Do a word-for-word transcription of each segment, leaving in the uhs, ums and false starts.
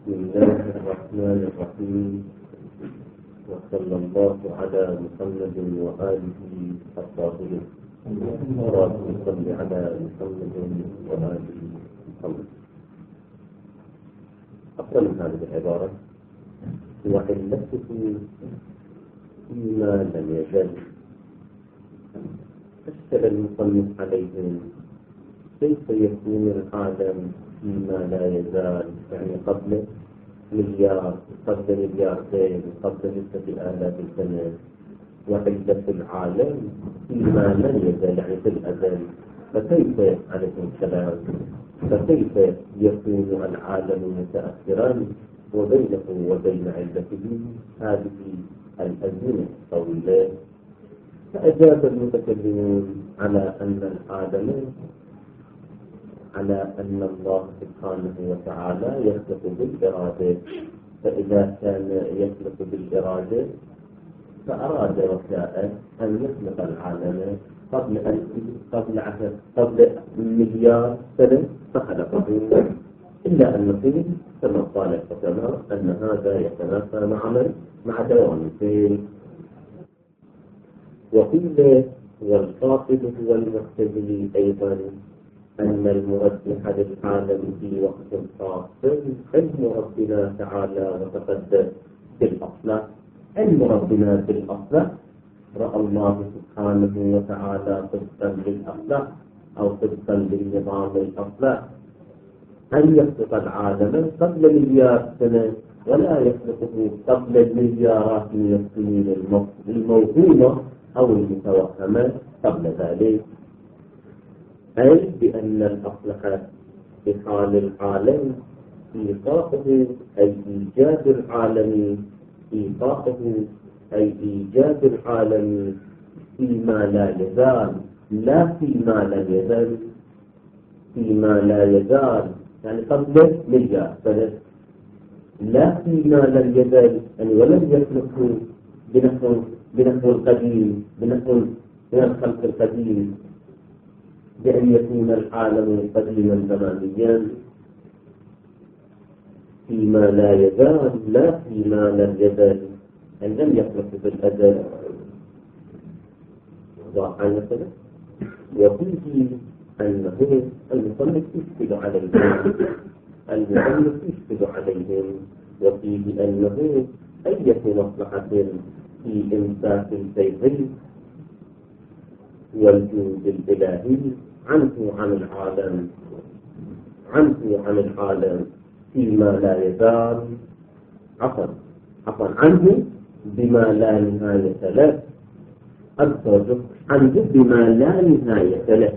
بسم الله الرحمن الرحيم، وصلى الله على محمد وآله الطاهرين. اللهم صل على محمد وآله محمد. أقل هذه العبارة وعلته فيما لم يزل. أشكل المصنف عليهم كيف يكون العالم فيما لا يزال، يعني قبل مليار قبل ملياردين قبل ستة آلاف سنة، وعلة العالم فيما لم يزال يعني في الأزل. فكيف عليكم السلام فكيف يكون العالم متأثرا وبينه وبين علته هذه الأزمنة الطويلة؟ فأجاب المتكلمون على أن العالم على أن الله سبحانه وتعالى يخلق بالإرادة، فإذا كان يخلق بالإرادة فأراد وشاء أن يخلق العالم قبل ألف قبل عشر قبل مليار سنة فخلقه، إلا أن نقول كما قال الحكماء أن هذا يتنافى مع مع دوام الفيل. وقيل والقاصد هو المعتزلي أيضا أن المرجح للعالم في وقت خاص علم ربنا تعالى وتقدس بالأصلح. علم ربنا بالأصلح رأى الله سبحانه وتعالى طبقا للأصلح أو طبقا للنظام الأصلح أن يخلق العالم قبل مليار سنة، ولا يخلقه قبل المليارات من السنين الموهومة أو المتوهمة قبل ذلك، أي بأن الأصلح بحال العالم إيقاظه أي إيجاد العالم إيقاظه أي إيجاد العالم فيما لا يزال، لا فيما لم يزل. فيما لا يزال يعني قبل مليار سنة، لا فيما لم يزل يعني ولم يخلقه بنحو بنحو القديم بنحو من الخلق القديم، بأن يكون العالم قديما زمانيا. فيما لا يزال لا فيما لم يزل أن لم يخلق في الأزل. ضاع مثلا. وفيه أنه المصنف يشكل عليهم المصنف يشكل عليهم وفيه أنه أية مصلحة في إمساك البيض والجود الإلهي عنه عن العالم عنه عن العالم فيما لا يزال عفوا عفوا عنه بما لا نهاية له أبصر عنه بما لا نهاية له.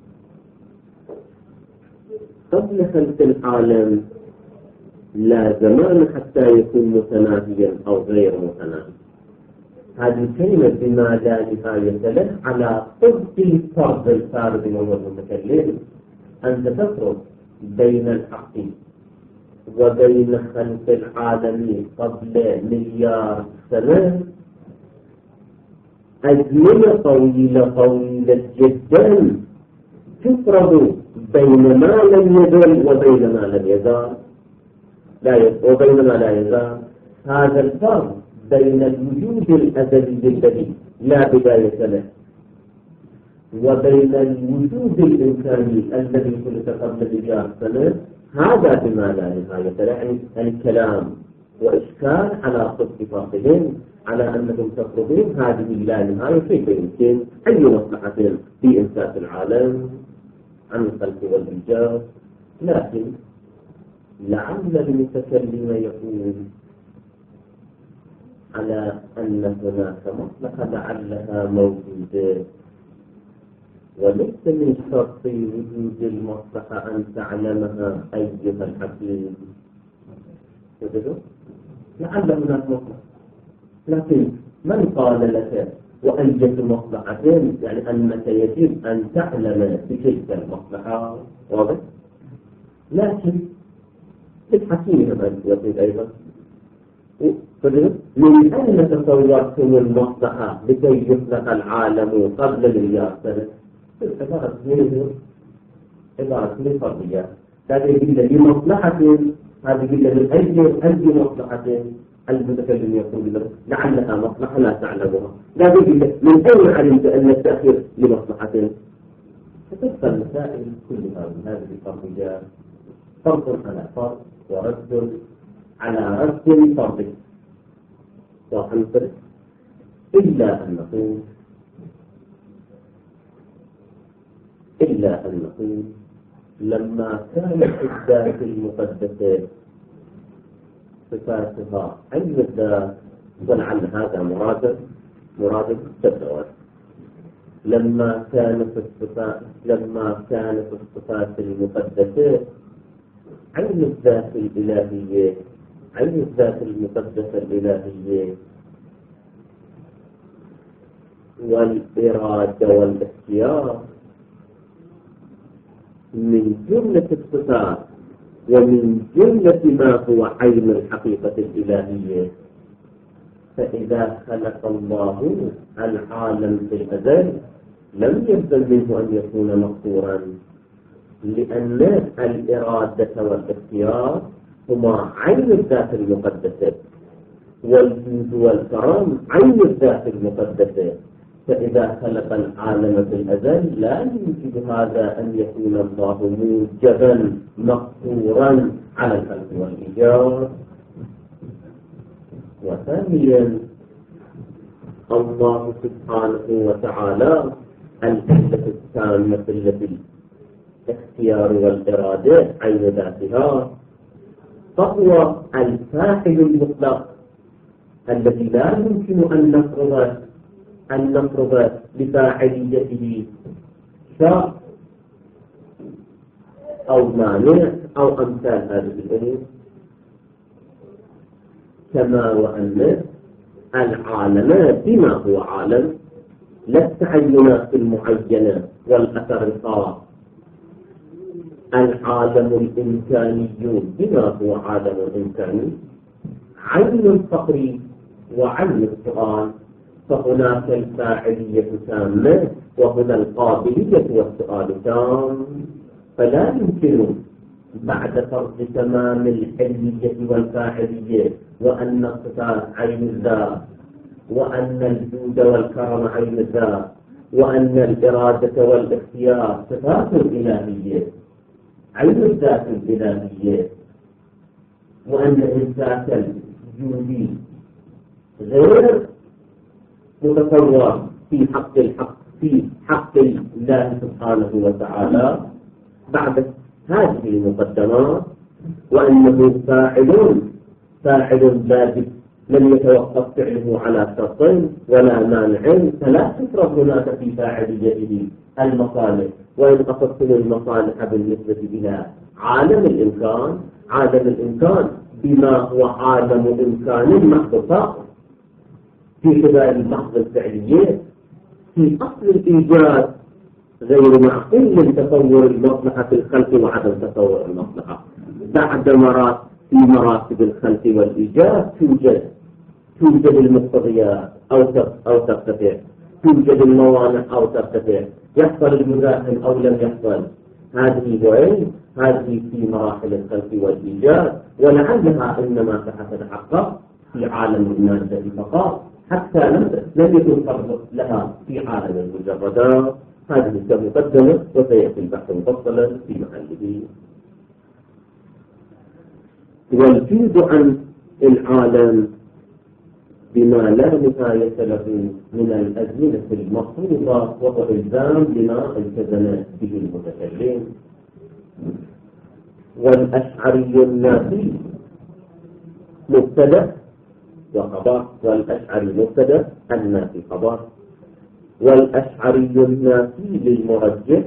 قبل خلق العالم لا زمان حتى يكون متناهيا أو غير متناهي. هذه الكلمة بما لا نهاية له على طبق الفرض الفارض وهو المتكلم، أنت تفرض بين الحق وبين خلق العالم قبل مليار سنة أزمنة طويلة طويلة جدا تفرض بين ما لم يزل وبين ما لم يزال لا وبين ما لا يزال. هذا الفرق بين الوجود الأزلي الذي لا بداية له وبين الوجود الإنساني الذي خلق قبل مليار سنة، هذا بما لا نهاية له. يعني الكلام وإشكال على صدقهم على أنهم تفرضون هذه لا نهاية. كيف يمكن أي مصلحة في إمساك العالم عن الخلق والإيجاد؟ لكن لعل المتكلم يقول على أن هناك مصلحة لعلها موجودة، وليس من شرط وجود المصلحة أن تعلمها أيها الحكيم. لعل هناك مصلحة، لكن من قال لك وأية مصلحة يعني أنك يجب أن تعلم بتلك المصلحة؟ واضح؟ لكن الحكيم كما يقول أيضا من أين تصورتم المصلحة لكي يخلق العالم قبل مليار سنة؟ عبارة عبارة فرضية، لكن لمصلحة هذه قلة من أي أي مصلحة المتكلم يقول له لعلها مصلحة لا تعلمها، لا قلة من أين علمت أن التأخير لمصلحة؟ فتبقى المسائل كلها من هذه الفرضيات فرض على فرض ورد على رد فرض وحنفر، إلا أن نقول إلا أن نقول لما كانت الذات المقدسة صفاتها علم الذات، ولعل هذا مرادف مرادف التبعات، لما كانت الصفات لما كانت الصفات المقدسة علم الذات الإلهية، علم الذات المقدسة الإلهية والإرادة والاختيار من جملة الصفات ومن جملة ما هو عين الحقيقة الإلهية. فإذا خلق الله العالم في الأزل لم يلزم منه أن يكون مقصورا، لأن الإرادة والاختيار هما عين الذات المقدسة، والجود والكرم عين الذات المقدسة. فإذا خلق العالم في الأزل لا يمكن هذا أن يكون الله موجبا مقصورا على الخلق والإيجاد. وثانيا الله سبحانه وتعالى العلة التامة التي الاختيار والإرادة عين ذاتها، فهو الفاعل المطلق الذي لا يمكن أن نفرض أن نفرض لفاعليته شرط أو مانع أو أمثال هذه الأمور. كما وأن العالم بما هو عالم لا التعينات المعينة والأثر الخاص، العالم الإمكاني بما هو عالم إمكاني عين الفقر وعين السؤال، فهناك الفاعلية تامة وهنا القابلية والسؤال تام. فلا يمكن بعد فرض تمام الحلية والفاعلية وأن الصفات عين الذات، وأن الجود والكرم عين الذات، وأن الإرادة والاختيار صفات إلهية عين الذات الإلهية، وأن الذات الجودي غير متصور في حق الحق في حق الله سبحانه وتعالى بعد هذه المقدمات، وأنه فاعل فاعل ذاتي لم يتوقف فعله على شرط ولا مانع، فلا تفرض هناك في فاعليته المصالح. وإن قصدتم المصالح بالنسبة إلى عالم الإمكان، عالم الإمكان بما هو عالم إمكان محض في خلال محض الفعليات، في أصل الإيجاد غير معقول من تصور المصلحة في الخلق وعدم تصور المصلحة. بعد مرات في مراتب الخلق والإيجاد توجد توجد المقتضيات أو أو ترتفع، توجد الموانع أو ترتفع، يحصل المزاحم أو لم يحصل. هذه وين؟ هذه في مراحل الخلق والإيجاد، ولعلها إنما تتحقق في عالم المادة فقط، حتى لم لم يكن فرض لها في عالم المجردات. هذه كمقدمة وسيأتي البحث مفصلا في محله. والجود عن العالم بما لا نهاية له من الأزمنة المفروضة وهو إلزام بما التزم به المتكلم. والأشعري النافي مبتدأ وخبر، والأشعري مبتدأ النافي خبر. والأشعري النافي للمرجح،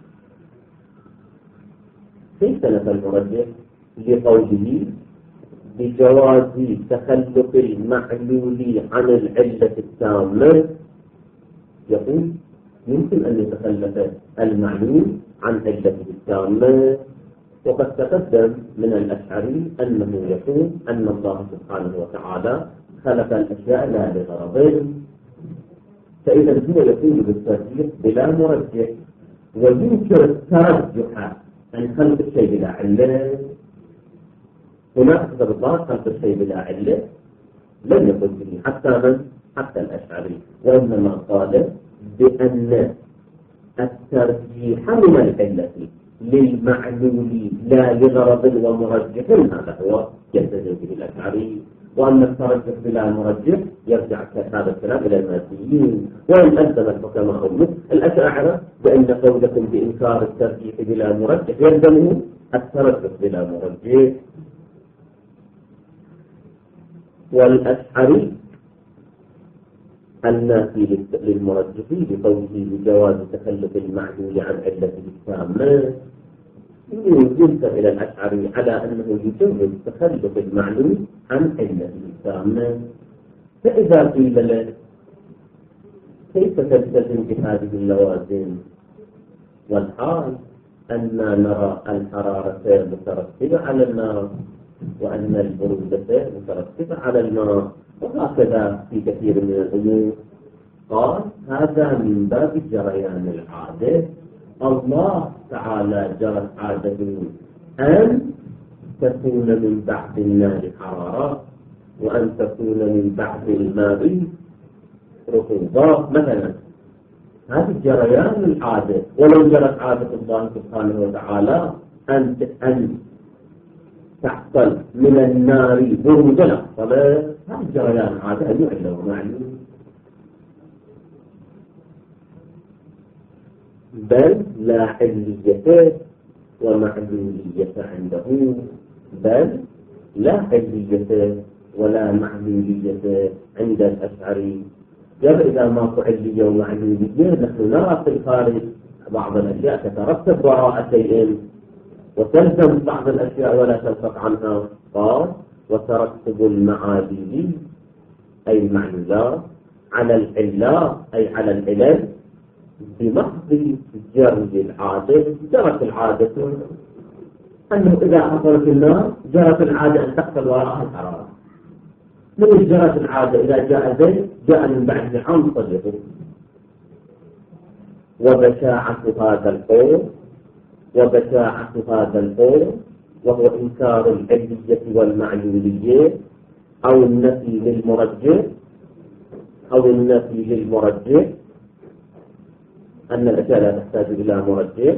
كيف نفى المرجح؟ لقوله بجواز تخلق المعلول عن العلة التامة. يقول يمكن أن يتخلق المعلول عن علته التامة. وقد تقدم من الأشعري أنه يقول أن الله سبحانه وتعالى خلق الأشياء لا لغرض، فإذا هو يقول بالترجيح بلا مرجح، وينكر الترجح عن خلق الشيء بلا علة. هناك ارتباط خلق الشيء بلا علة لم يقل به حتى من حتى الأشعري، وإنما قال بأن الترجيح من العلة للمعلول لا لغرض ومرجح هذا هو يلتزم به الأشعري، وأن الترجح بلا مرجح يرجع هذا الكلام إلى الماديين. وإن ألزم الحكماء الأشاعرة بأن قولكم بإنكار الترجيح بلا مرجح يلزمه الترجح بلا مرجح. والأشعري النافي للمرجح بقوله بجواز تخلف المعلول عن علته التامة ينسب إلى الأشعري على أنه يجوز تخلف المعلول عن علته التامة. فإذا قيل له كيف تلتزم بهذه اللوازم والحال أننا نرى الحرارة مترتبة على النار وأن البرودة مترتبة على الماء وهكذا في كثير من الأمور، قال هذا من باب جريان العادة. الله تعالى جرت عادته أن تكون من بعد النار حرارة وأن تكون من بعد الماء رطوبة مثلا. هذه جريان العادة، ولو جرت عادة الله سبحانه وتعالى أن أن تحصل من النار برودة لحصل، هذا جريان عادة يعلم ومعلوم. بل لا علية ومعلولية عنده، بل لا علية ولا معلولية عند الأشعري. يبقى إذا ماكو علية ومعلولية نحن نرى في الخارج بعض الأشياء تترتب وراء شيء وتلزم بعض الأشياء ولا تنفق عنها. قال وترتب المعادي أي المعلولات على العلات أي على العلل بمحض جري العادة. جرت العادة أنه إذا حصلت النار جرت العادة أن تحصل وراءها الحرارة. من جرت العادة إذا جاء زيت جاء من بعد عام صدقه. وبشاعة هذا القول وبشاعة هذا القول وهو إنكار العلية والمعلولية أو النفي للمرجح أو النفي للمرجح أن الأشياء لا تحتاج إلى مرجح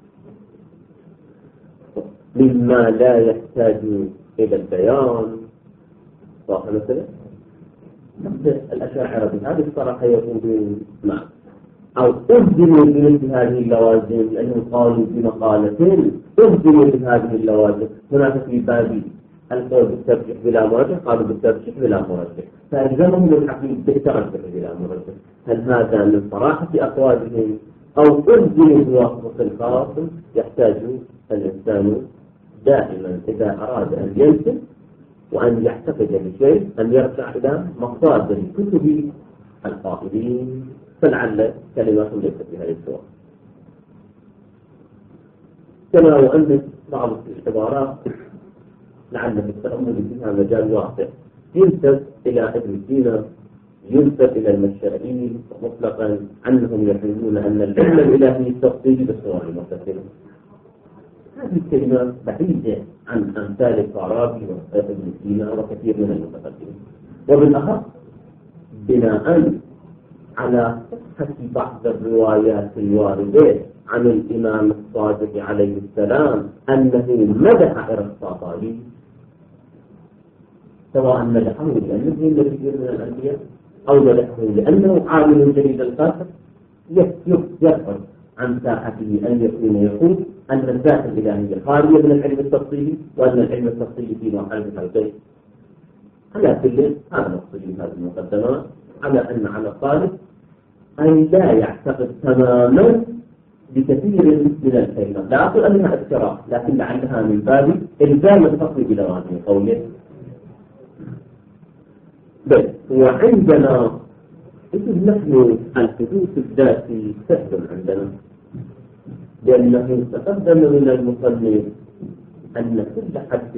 مما لا يحتاج إلى البيان. صح مثلا الأشاعرة بهذه الصراحة يقولون نعم أو أهدموا بمثل هذه اللوازم لأنهم قالوا في مقالة أهدموا بهذه اللوازم. هناك في باب القول بالترجيح بلا مرجح قالوا بالترجيح بلا مرجح، فألزمهم الحكيم بالترجح بلا مرجح. هل هذا من صراحة أقوالهم أو أهدموا بواسطة الخاص؟ يحتاج الإنسان دائما إذا أراد أن ينسب وأن يعتقد بشيء أن يرجع إلى مصادر كتب القائلين، فلعل كلمات ليست بها السواء. كما وأن بعض العبارات لعل في التأمل فيها مجال واسع ينسب إلى ابن سينا ينسب إلى المشائين مطلقا أنهم يحلمون أن العلم الإلهي التفصيل بالصور المتصلة. هذه الكلمات بعيدة عن أمثال الفارابي وابن سينا وكثير من المتقدمين، وبالأخص بناء على صحة بعض الروايات الواردة عن الإمام الصادق عليه السلام أنه مدح أرسطاطالي، سواء مدحه لأنه نبي من الأنبياء أو مدحه لأنه عالم جليل القدر يبحث عن ساحته أن يكون يقول أن الذات الإلهية خالية من العلم التفصيلي وأن العلم التفصيلي في مرحلة الحوزين. على كل هذا مقصود هذه المقدمات على أن على الطالب أن لا يعتقد تماما بكثير من الكلمات، لا أقول أنها افتراء لكن لعلها من باب إلزام الفصل إلى هذه قوله. بل وعندنا إذن نحن الحدوث الذاتي سهل عندنا، لأنه تقدم من المصنف أن كل حد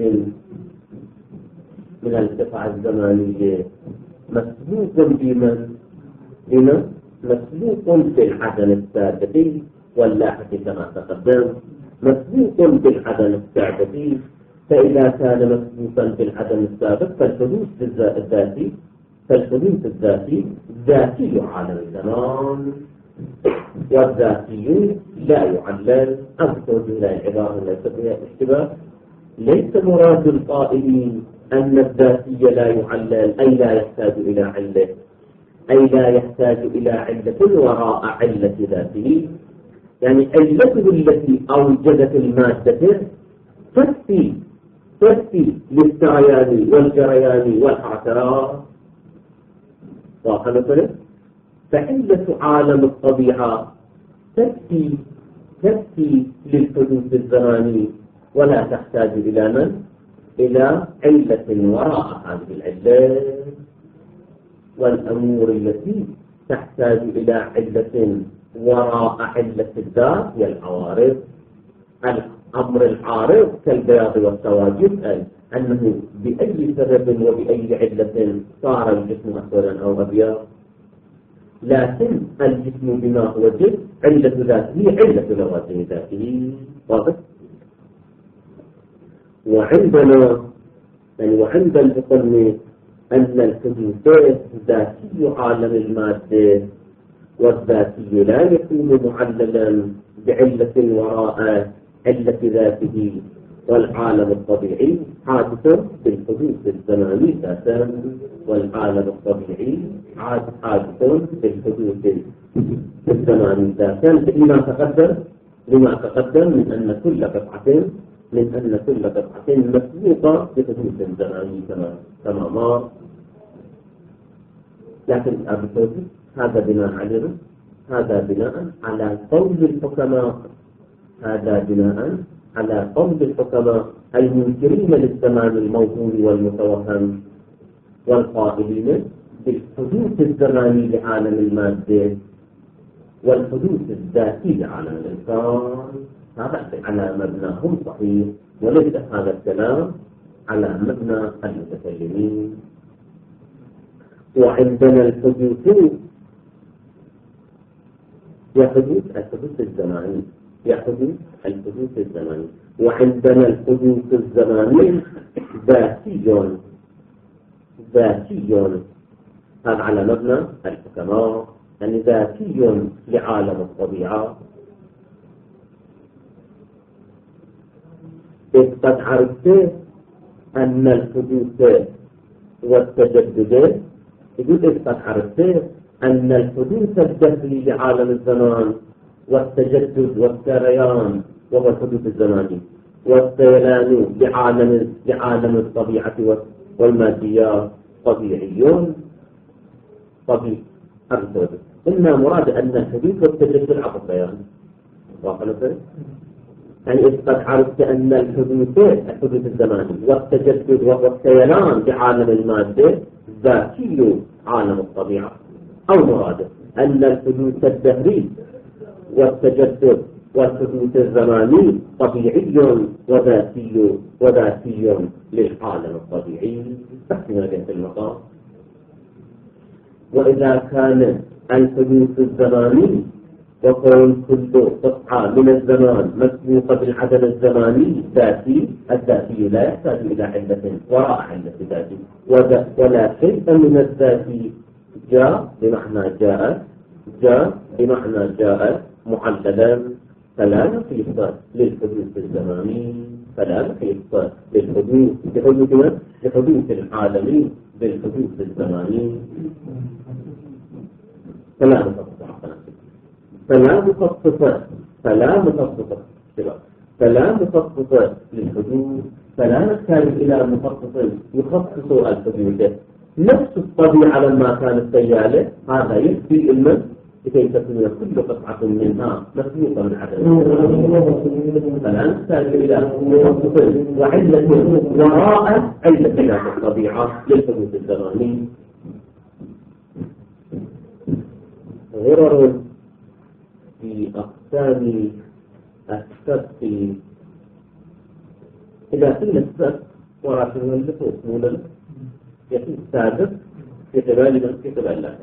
من القطع الزمانية مسبوق بمن بمن مسبوق بالعدم السابقي واللاحق كما تقدم، مسبوق بالعدم السابقي. فإذا كان مسبوقا بالعدم السابق فالحدوث الذاتي فالحدوث الذاتي ذاتي عالم الزمان، والذاتي لا يعلل. أذكر بها العبارة ليس فيها اشتباه. ليس مراد القائلين أن الذاتي لا يعلل أي لا يحتاج إلى علة، أي لا يحتاج إلى علة وراء علة ذاته، يعني علته التي أوجدت المادة تكفي تكفي للسريان والجريان والحركات. واضح مثلا؟ فعلة عالم الطبيعة تكفي تكفي للحدوث الزماني ولا تحتاج إلى من؟ إلى علة وراء هذه العلة. والأمور التي تحتاج إلى علة وراء علة الذات هي العوارض. الأمر العارض كالبياض والسواد أنه بأي سبب وبأي علة صار الجسم أسودا أو أبيض، لكن الجسم بما هو جسم علة ذاته علة لوازم ذاته. واضح؟ وعندنا يعني وعند المصنف أن الحدوث ذاتي عالم المادة، والذاتي لا يكون معللا بعلة وراء علة ذاته، والعالم الطبيعي حادث بالحدوث الزماني ذاتا، والعالم الطبيعي حادث بالحدوث الزماني ذاتا لما تقدم لما تقدم من أن كل قطعة من أن كل قطعة مسبوقة بحدوث زماني كما كما مر. لكن أبو توفيق هذا بناء على هذا بناء على قول الحكماء هذا بناء على قول الحكماء المنكرين للزمان الموهوم والمتوهم، والقائلين بالحدوث الزماني لعالم المادة والحدوث الذاتي لعالم الإنسان. هذا على مبناهم صحيح، وليس هذا الكلام على مبنى المتكلمين. وعندنا الحدوث يحدث الحدوث الزماني يحدث الحدوث الزماني وعندنا الحدوث الزماني ذاتي ذاتي هذا على مبنى الحكماء، يعني ذاتي لعالم الطبيعة. إذ قد عرفت أن الحدوث والتجدد يقول إذ قد عرفت أن الحدوث الدهري لعالم الزمان والتجدد والسريان وهو الحدوث الزماني والسيلان لعالم لعالم الطبيعة والماديات طبيعيون طبيعي أبدا. إن مراد أن الحدوث والتجدد عقب بيان واقع مثلا، يعني إذ قد عرفت أن الحدوث الحدوث الزماني والتجدد والسيلان لعالم المادة ذاتي عالم الطبيعة، أو مراد أن الحدوث الدهري والتجدد والحدوث الزماني طبيعي وذاتي وذاتي للعالم الطبيعي. تحسنا في المقام. وإذا كان الحدوث الزماني وكون كل قطعة من الزمان مسبوقة بالعدم الزماني ذاتي، الذاتي لا يحتاج إلى علة وراء علة ذاتي، ولا شيء من الذاتي جاء بمعنى جاء جاء بمعنى جاء معللا، فلا نقيس للحدوث الزماني فلا نقيس للحدوث بحدوث بحدوث العالمي بالحدوث الزماني. فلا نقص فلا مخصص فلا مخصص فلا مخصص للحدوث، فلا نحتاج إلى مخصص يخصص الحدوث. نفس الطبيعة لما كانت سيالة هذا يكفي المن لكي تكون كل قطعة منها مسبوقة من عدم، فلا نحتاج إلى مخصص وعلة وراء علة الطبيعة للحدوث الزماني. غرر في أقسام السبق إذا قيل السبق وراشد اللفوف مولا يكون سابق في قبال من في قبال الله،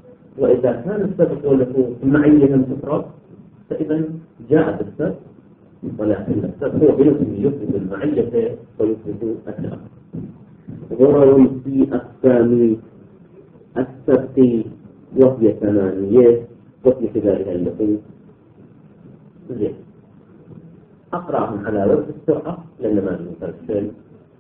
وإذا كان السبق واللفوف معينا تفرق فإذا جاء بالسبق ولكن السبب هو بنفسه يثبت المعية ويثبت التأخر. وروي في أقسام السبق وهي ثمانية وفي خلالها اللحوم. زين أقرأهم على وجه السرعة لأن ما نفرشل.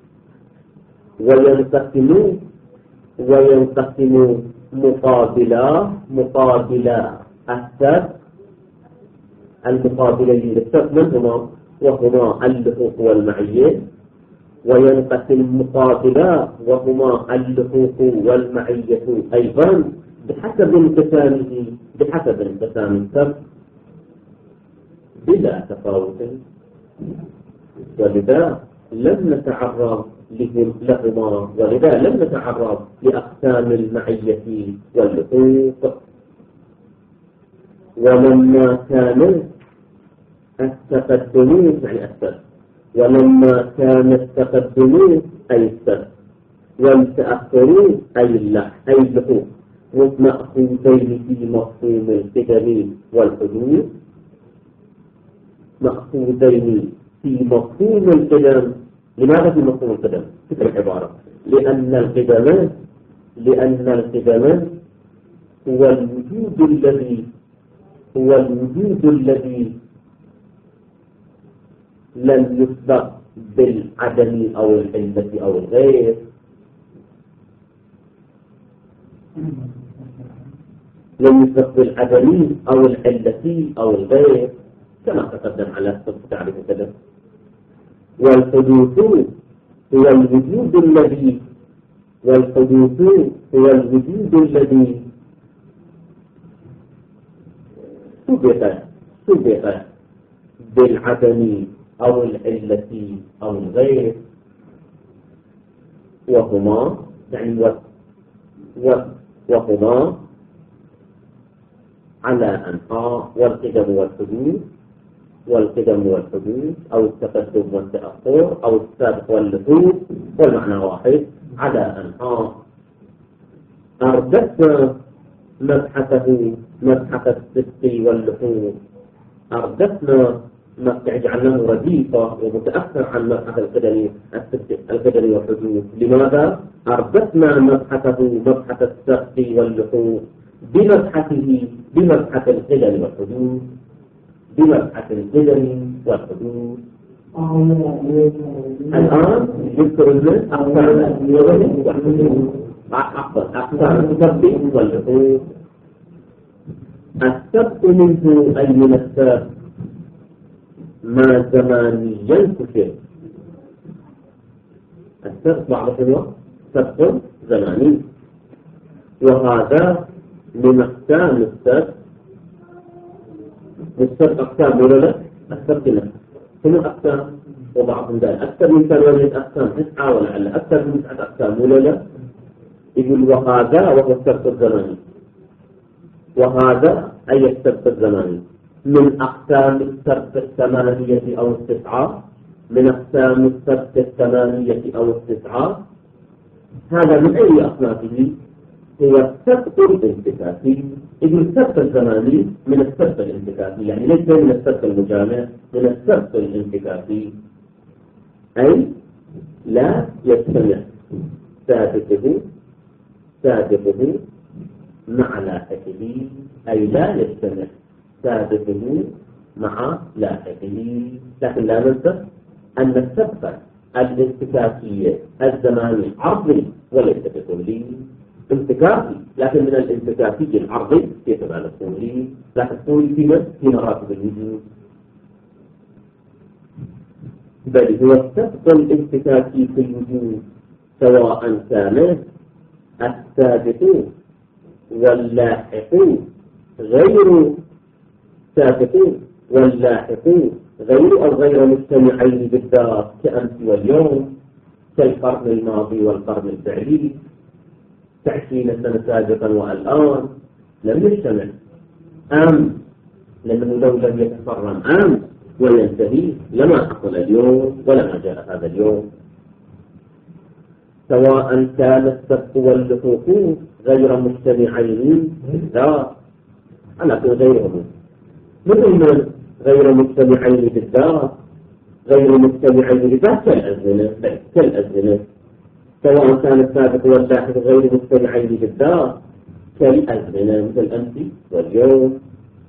وينقسم وينقسم مقابلا مقابلا السبق المقابلين للسبق من هما؟ وهما اللحوق والمعية. وينقسم مقابلا وهما اللحوق والمعية أيضا بحسب انقسامه بحسب انقسام السبق بلا تفاوت. ولذا لم نتعرض لهما ولذا لم نتعرض لأقسام المعية واللحوق. ولما كان التقدم يعني السبق ولما كان التقدم أي السبق والتأخر أي اللحوق مأخوذين في مفهوم القدم والحدوث مأخوذين في مفهوم القدم. لماذا في مفهوم القدم؟ تلك العبارة لأن القدم لأن القدم هو الوجود الذي هو الوجود الذي لم يسبق بالعدم أو العلة أو الغير. لم يسبق بالعدم أو العلة أو الغير كما تقدم على تعريف كذا. والحدوث هو الوجود الذي والحدوث هو الوجود الذي سبق سبق بالعدم أو العلة أو الغير. وهما يعني و وهما على أنحاء والقدم والحدوث والقدم والحدوث أو التقدم والتأخر أو السابق واللحوق والمعنى واحد على أنحاء. أردفنا مبحثه مبحث السبق واللحوق أردفنا جعلناه رديفة ومتأخر عن مبحث القدم القدم والحدوث. لماذا؟ أردفنا مبحثه مبحث السبق واللحوق بمبحثه بمبحث القدم والحدوث بمبحث القدم والحدوث. الآن يذكر الناس أقسام القدم والحدوث أقسام السبق واللحوق. السبق منه أي من السبق ما زمانيا كثير. السبق بعض الوقت سبق زماني وهذا من أقسام السبق. السبق أقسام ولا لا؟ السبق نفسه كم أقسام وبعضهم ذلك أكثر من ثمانية أقسام تسعة ولعل أكثر من تسعة أقسام ولا لا؟ يقول وهذا وهو السبق الزماني. وهذا أي السبق الزماني من أقسام السبق الثمانية أو التسعة من أقسام السبق الثمانية أو التسعة. هذا من أي أصنافه؟ هو السبق الانتكاسي. إذن السبق الزماني من السبق الانتكاسي يعني ليس من السبق المجامع من السبق الانتكاسي أي لا يجتمع سابقه سابقه مع لاحقه أي لا يجتمع سابقه مع لاحقه. لكن لا ننسى أن السبق الانتكاسية الزماني عرضي وليس بكلي انتكاسي لكن من الانتكاسي العرضي يتبع الطولي لكن الطولي في في مراتب الوجود بل هو السبق الانتكاسي في الوجود سواء كان السابق واللاحق غير سابق واللاحق غير أو غير مجتمعين بالذات كأمس واليوم كالقرن الماضي والقرن الفعلي عشرين سنة سابقا والآن لم يجتمع أمس لأنه لو لم يتفرم أمس وينتهي لما حصل اليوم ولما جاء هذا اليوم. سواء كان السبق واللحوق غير مجتمعين لا على كل غيرهم مثل من غير مجتمعين بالذات، غير مجتمعين بالذات كالأزمنة كالأزمنة سواء كان السابق واللاحق غير مجتمعين بالذات كالأزمنة مثل الأمس واليوم.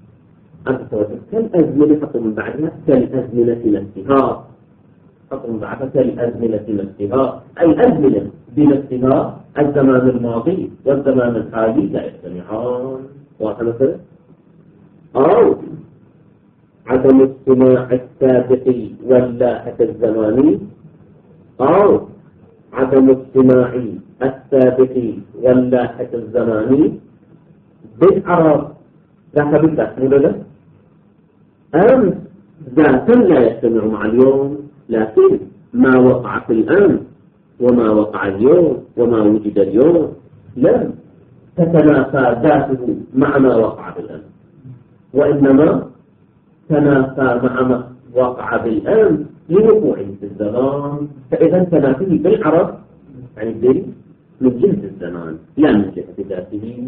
كالأزمنة حطوا من بعدها كالأزمنة نفسها، حطوا من بعدها كالأزمنة نفسها. الأزمنة بنفسها الزمان الماضي والزمان الحالي لا يجتمعان. واضح مثلا؟ أو عدم اجتماع السابق واللاحق الزماني، أو عدم اجتماع السابق واللاحق الزماني بالعرب ذاك بالذات مو له أمس ذاتا لا يجتمع مع اليوم، لكن ما وقع في الأمس وما وقع اليوم وما وجد اليوم لم تتنافى ذاته مع ما وقع بالأمس، وإنما تنافى مع ما وقع بالأمس لوقوعه في الزمان. فإذا تنافيه بالعرب يعني الدليل من جنس الزمان لا من جهة ذاته.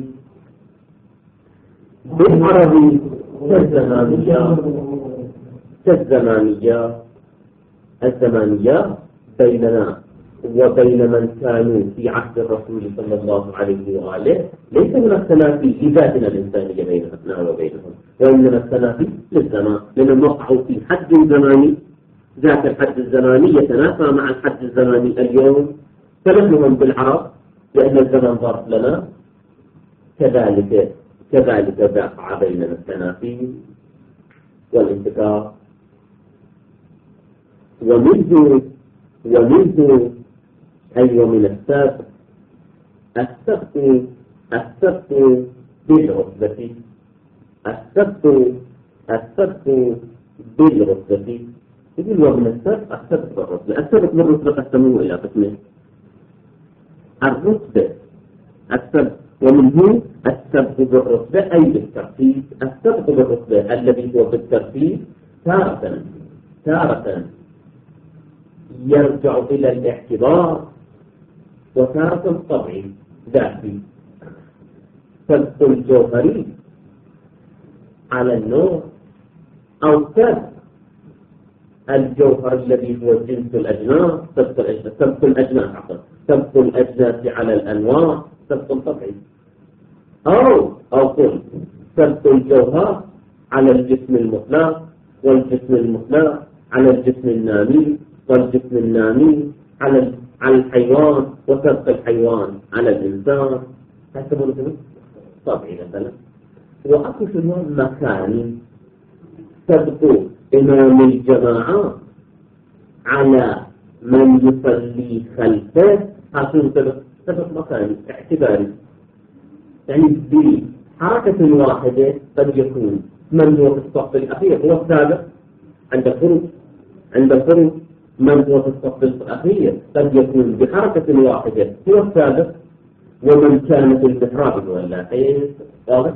بالعربي كالزمانية كالزمانية الزمانية بيننا وبين من كانوا في عهد الرسول صلى الله عليه وآله ليس هناك تنافي لذاتنا الإنسانية بيننا وبينهم، وإنما التنافي للزمان، لأنهم وقعوا في حد زماني، ذات الحد الزماني يتنافى مع الحد الزماني اليوم، فنحن بالعرب لأن الزمن ظرف لنا، كذلك كذلك وقع بيننا التنافي والانتكاس. ومنه ومنه أي ومن السبق السبق السبق بالرتبة السبق السبق بالرتبة يقول ومن السبق السبق بالرتبة. السبق بالرتبة قسموه إلى قسمين: الرتبة السبق ومنه السبق بالرتبة أي بالترتيب. السبق بالرتبة الذي هو بالترتيب تارة تارة يرجع إلى الاعتبار وتارة طبعي ذاتي. سبق الجوهري على النوع، أو سبق الجوهر الذي هو جنس الأجناس، سبق الأجناس سبق الأجناس عفوا سبق الأجناس على الأنواع سبق طبعي، أو أو قل سبق الجوهر على الجسم المطلق والجسم المطلق على الجسم النامي والجسم النامي على على الحيوان وسبق الحيوان على الإنسان. هكذا طبعي مثلا. وأكو شنو مكاني سبق إمام الجماعة على من يصلي خلفه، هكذا سبق سبق مكاني اعتباري، يعني بحركة واحدة قد يكون من هو في الصف الأخير هو السابق عند الخروج عند الخروج من هو في الصف الأخير قد يكون بحركة واحدة هو السابق، ومن كان في المحراب هو اللاحق. واضح؟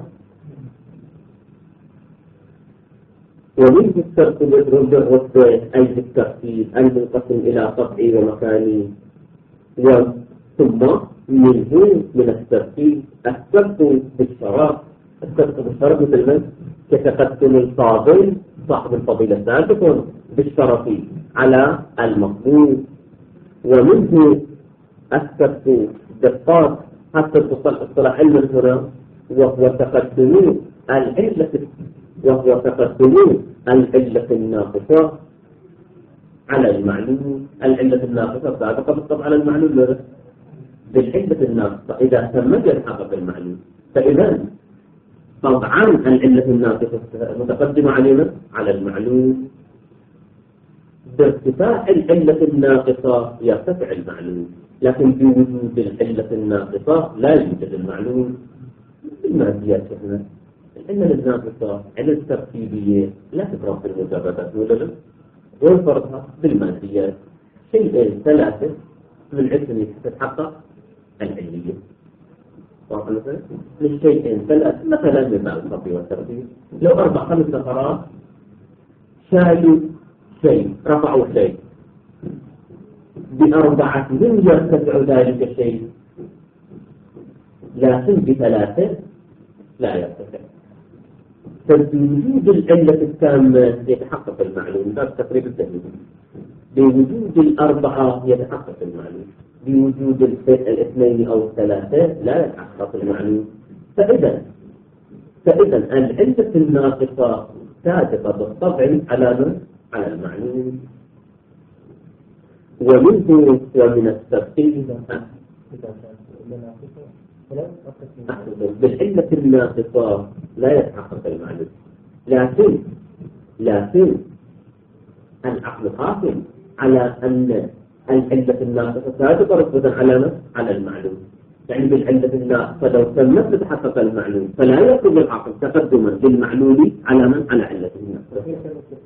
ومن السبق بالرتبة أي بالترتيب المنقسم إلى طبعي ومكاني. ثم منه من الترتيب السبق بالشرف. السبق بالشرف مثل من كتقدم الفاضل صاحب الفضيلة سابق بالشرف على المقبول. ومنه السبق بالطاق حتى اصطلاح علم هنا وهو تقدم العلة وهو تقدم العلة الناقصة على المعلوم. العلة الناقصة سابقة بالطبع على المعلوم بالعلة الناقصة إذا تمت يلحق بالمعلوم. فإذا طبعا العلة الناقصة متقدمة علينا على المعلوم. بارتفاع العلة الناقصة يرتفع المعلوم، لكن بوجود العلة الناقصة لا يوجد المعلوم. الماديات هنا العلة الناقصة علة ترتيبية لا تضرب في المجردات ولا ويفرضها بالماديات. شيئين ثلاثة من علم تتحقق العلية. واضح مثلا؟ للشيئين ثلاثة مثلا من الخطي والترتيب. لو أربع خمس نفرات شالوا شيء رفعوا شيء بأربعتهم يرتفع ذلك الشيء، لكن بثلاثة لا يرتفع. فبوجود العلة التامة يتحقق المعلوم، هذا تقريب الدليل. بوجود الأربعة يتحقق المعلوم، بوجود الاثنين أو الثلاثة لا يتحقق المعلوم. فإذا فإذا العلة الناقصة صادقة بالطبع على على المعلوم. ومنه ومن التفصيل بالعلة الناقصة لا يتحقق المعلوم، لكن لكن العقل حاكم على أن العلة الناقصة صادقة رتبة على على المعلوم. يعني بالعلة الناقصة لو تمت تتحقق المعلوم، فلا يكون العقل تقدما بالمعلول على من على علة الناقصة.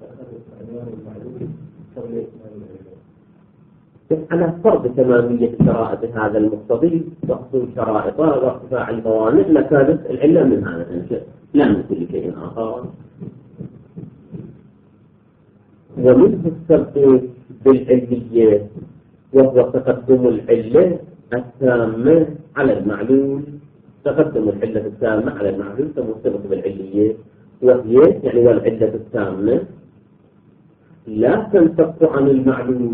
على فرض تمامية شرائط هذا المقتضي وحصول شرائطه وارتفاع الموانع لكانت العلة من هذا الشيء لا من كل شيء آخر. ومنه السبب بالعلية وهو تقدم العلة التامة على المعلول. تقدم العلة التامة على المعلول تمثلت بالعلية، وهي يعني والعلة التامة لا تنفك عن المعلول.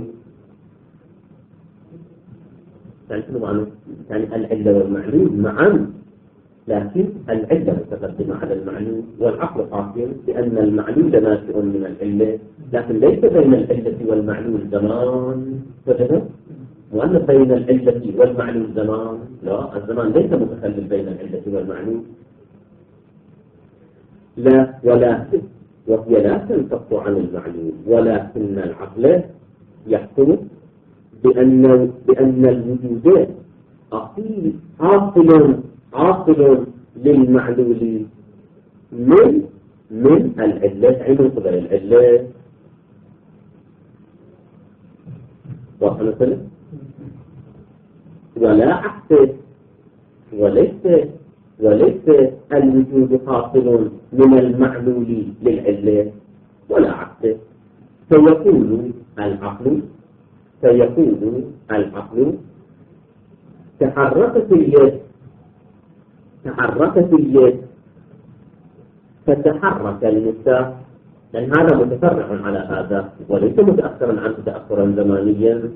يعني شنو معنى؟ يعني العلة والمعلول معا، لكن العلة متقدمة على المعلول، والعقل حاكم بأن المعلول ناشئ من العلة، لكن ليس بين العلة والمعلول زمان. وجدت؟ وأن بين العلة والمعلول زمان، لا، الزمان ليس متخلل بين العلة والمعلول. لا، ولكن وهي لا تنفك عن المعلول، ولكن العقل يحكم بأن بأن الوجود أصيل عاقل عاقل للمعلول من من العلة، أي من قبل العلة. واضح؟ ولا عكس، وليس وليس الوجود حاصل من المعلول للعلة ولا عكس. فيقول العقل فيقول العقل تحركت اليد تحركت اليد فتحرك المفتاح. يعني هذا متفرع على هذا وليس متأخرا عنه تأخرا زمانيا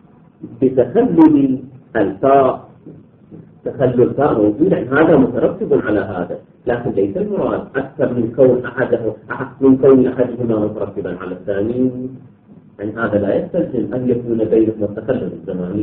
بتخلل الفاء. تخلل الفاء موجود، يعني هذا مترتب على هذا، لكن ليس المراد أكثر من كون أحده من كون أحدهما مترتبا على الثاني. يعني هذا لا يستلزم أن يكون بينهما التخلل الزماني.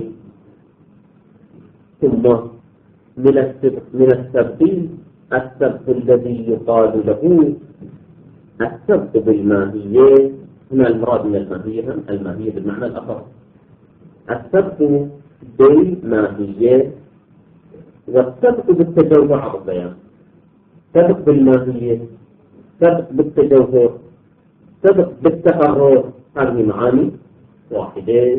ثم من السبق من السبق السبق الذي يقال له السبق بالماهية. هنا المراد من الماهية الماهية بالمعنى الآخر. السبق بالماهية والسبق بالتجوهر على البيان. سبق بالماهية، سبق بالتجوهر، سبق بالتقرر، هذه معاني واحدة.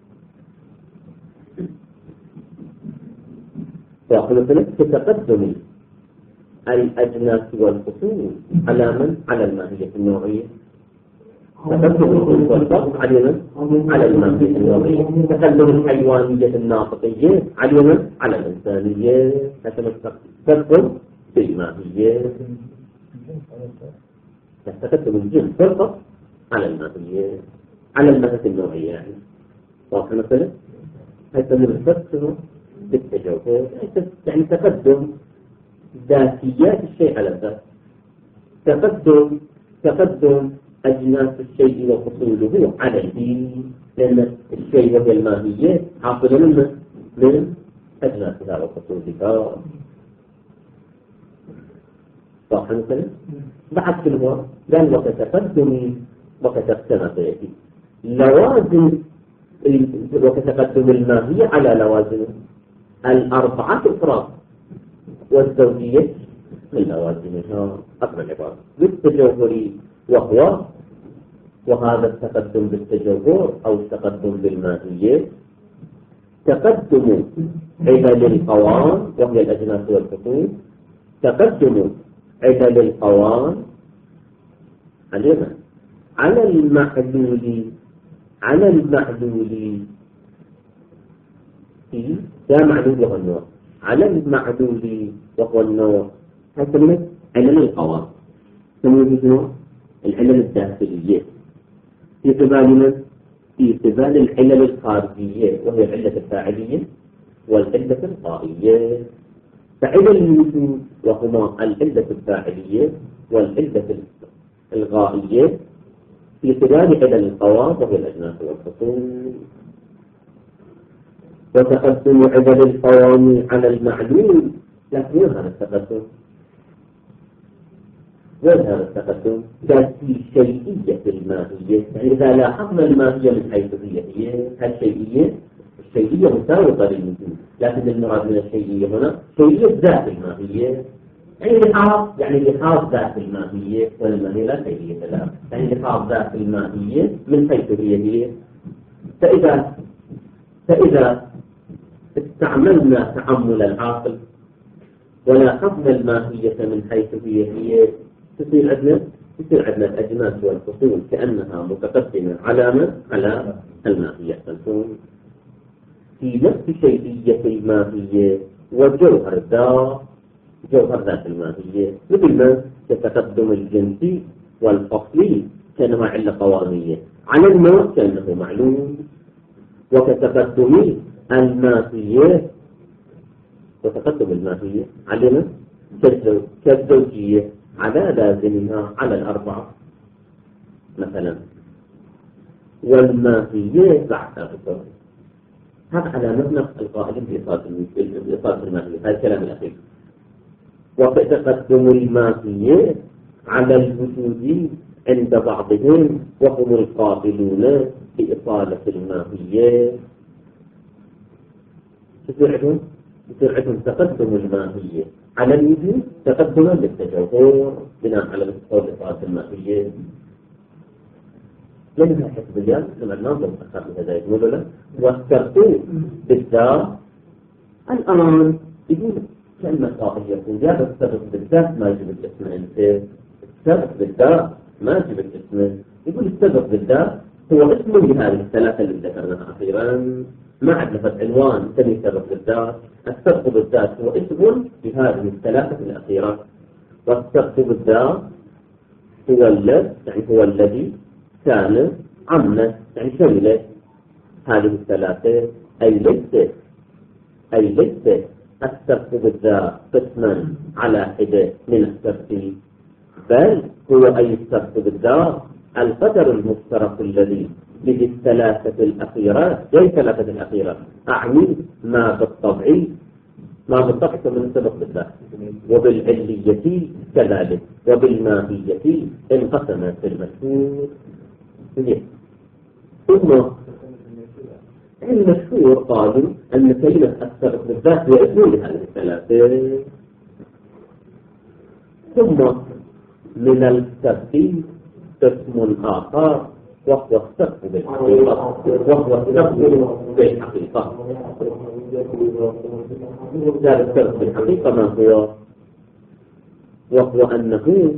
وقلت تتقدم الأجناس والفصول على من؟ على الماهية النوعية. تقدم الفصول والفصل على من؟ على الماهية النوعية. تقدم الحيوانية الناطقية على من؟ على الإنسانية. تقدم بالماهية. تقدم الجنس فقط على الماهية على الماهية النوعية. يعني واضح مثلا؟ حيث نفسره بالتجوهر، يعني تقدم ذاتيات الشيء على الذات. تقدم تقدم أجناس الشيء وفصوله عليه، لأن الشيء وهي الماهية حاصل من من أجناسها وفصولها. صح مثلا؟ بعد كلمة لأن وكتقدم وكتقسم سيأتي لوازم وكتقدم الماهية على لوازم الأربعة أفراد والزوجية من لوازمها أصل العبارة بالتجوهر، وهو وهذا التقدم بالتجوهر أو التقدم بالماهية تقدم علل القوام وهي الأجناس والفصول. تقدم علل القوام علينا على المعلول على المعلول في ده معلول وهو النوع على المعلول وهو النوع. هذا كلمة علل القوام. يسمونه شنو؟ العلل الداخلية. في قبال من؟ في قبال العلل الخارجية وهي العلة الفاعلية والعلة الغائية. فعلل الوجود وهما العلة الفاعلية والعلة الغائية في قبال علل القوام وهي الأجناس والفصول. وتقدم علل القوام على المعلوم، لكن وين هذا التقدم؟ وين هذا التقدم؟ كان في شيئية الماهية، يعني إذا لاحظنا الماهية من حيث هي هي الشيئية، الشيئية مساوطة للوجود، لكن المراد من الشيئية هنا شيئية ذات الماهية، يعني لحاظ يعني لحاظ ذات الماهية، والماهية لا شيئية لها، يعني لحاظ ذات الماهية من حيث هي هي. فإذا فإذا استعملنا تأمل العاقل ولاحظنا الماهية من حيث هي هي، تصير عندنا تصير عندنا الأجناس والفصول كأنها متقدمة علامة على الماهية تكون في نفس شيئية الماهية وجوهر ذات جوهر ذات الماهية، مثل ما كتقدم الجنسي والفصلي كأنها علة قوامية على النوع كأنه معلوم، وكتقدم الماهية وتقدم الماهية على كالزوجية على لازمها على الأربعة مثلا، والماهية بعد ذلك. هذا على مبنى القائل بإصابة الماهية، هذا الكلام الأخير. وتقدم الماهية على الوجود عند بعضهم وهم القائلون بإصالة الماهية. يصير عندهم يصير عندهم تقدم الماهية على الوجود تقدما للتجوهر بناء على قول إصالة الماهية. لأنها حسبيات لما ننظر أخذ هذا يقول له واسترقوا بالذات. الآن يقول كلمة قائل يقول يا السبب بالذات ما يجب الاسم أنت، السبب بالذات ما يجب الاسم. يقول السبب بالذات هو اسم لهذه الثلاثة اللي ذكرناها أخيرا، ما عد لفظ عنوان سمي سبب بالذات. السبب بالذات هو اسم لهذه الثلاثة الأخيرة، والسبب بالذات هو الذي يعني هو الذي كان عمنا يعني شمل هذه الثلاثة، أي ليس أي ليس السبب بالذات قسما على حدة من السبب، بل هو أي السبب بالذات القدر المشترك الذي به الثلاثة الأخيرة. أي ثلاثة الأخيرة أعني ما بالطبع ما بالطبع من السبب بالذات، وبالعلية كذلك، وبالماهية انقسم في المشهور. ثم المشهور قالوا أن كلمة السبب بالذات هي اسم لهذه الثلاثة. ثم من السبب قسم آخر وهو السبب بالحقيقة، وهو السبب بالحقيقة. ذلك السبب بالحقيقة ما هو؟ وهو أنه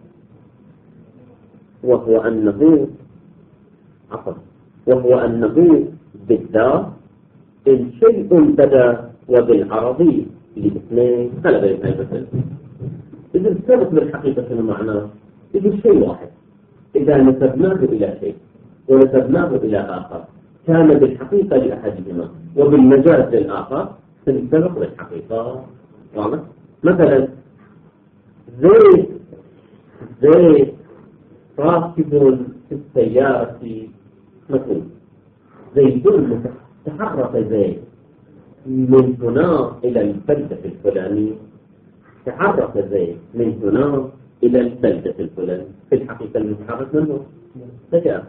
وهو أنه عفوا وهو أنه بالذات الشيء بدا وبالعرضي الاثنين خلق المثل. إذا السبب بالحقيقة شنو معناه؟ إذا شيء واحد إذا نسبناه إلى شيء ونسبناه إلى آخر كان بالحقيقة لأحدهما وبالمجاز للآخر سنسبق بالحقيقة. واضح؟ مثلا زيد زيد راكب في السيارة مثلا، زيد تحرك زيد من هنا إلى البلدة الفلانية، تحرك زيد من هنا إلى البلدة الفلانية، في الحقيقة المتحرك منه تجاه.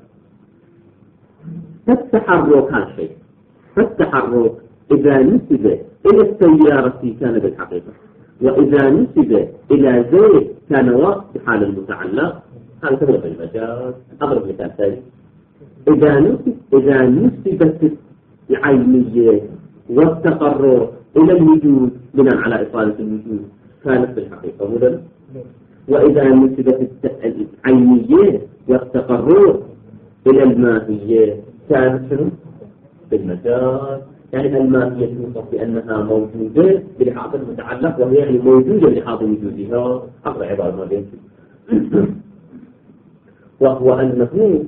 فالتحرك هذا شيء، فالتحرك إذا نسب إلى السيارة كان بالحقيقة، وإذا نسب إلى زيد كان واقف بحال المتعلق. هذا كله بالمجاز. أضرب مثال ثاني، إذا نسب إذا نسبت العينية والتقرر إلى الوجود بناء على إصالة الوجود كانت بالحقيقة مدن. وإذا نسبت العينية والتقرر إلى الماهية كانت شنو؟ بالمجاز. يعني الماهية توصف بأنها موجودة بلحاظ المتعلق، وهي يعني موجودة بلحاظ وجودها. أقرأ عبارة ما بيمشي وهو أنه